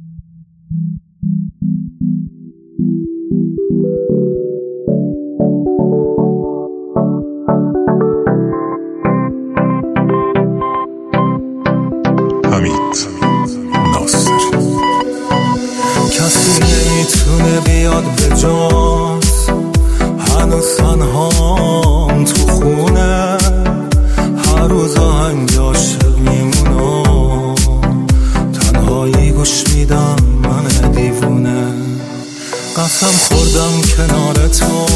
کسی نمیتونه بیاد به جاست، هنوز تنهام تو خونه، هر روز آهنگ عاشق میمونم، تنهایی گوش میدم من دیوونه. قسم خوردم کنار تو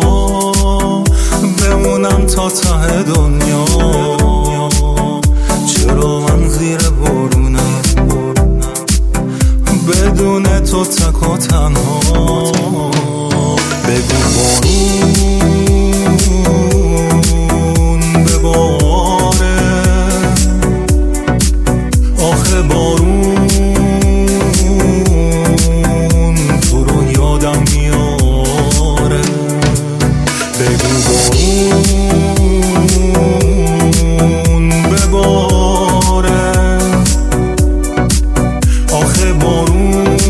بمونم تا ته دنیا، چرا من زیر بارونم بدون تو تک و تنها. بگو بارون بباره، آخه بارون تو رو یادم میاره. بگو بارون بباره، آخه بارون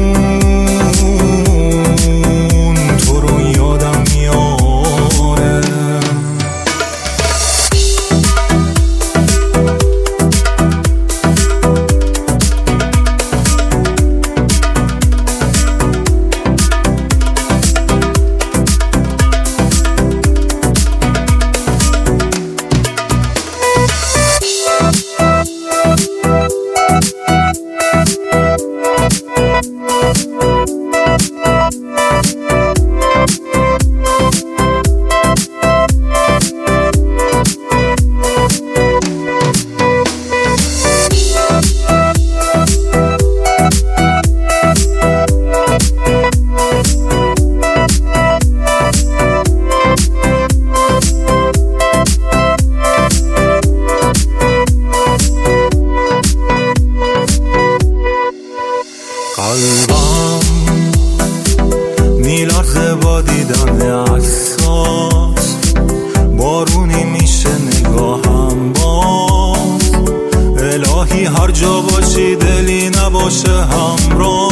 تو رو یادم میاره. قلبم میلرزه با دیدن عکسات، بارونی میشه نگاهم باز. الهی هر جا باشی دلی نباشه همراه.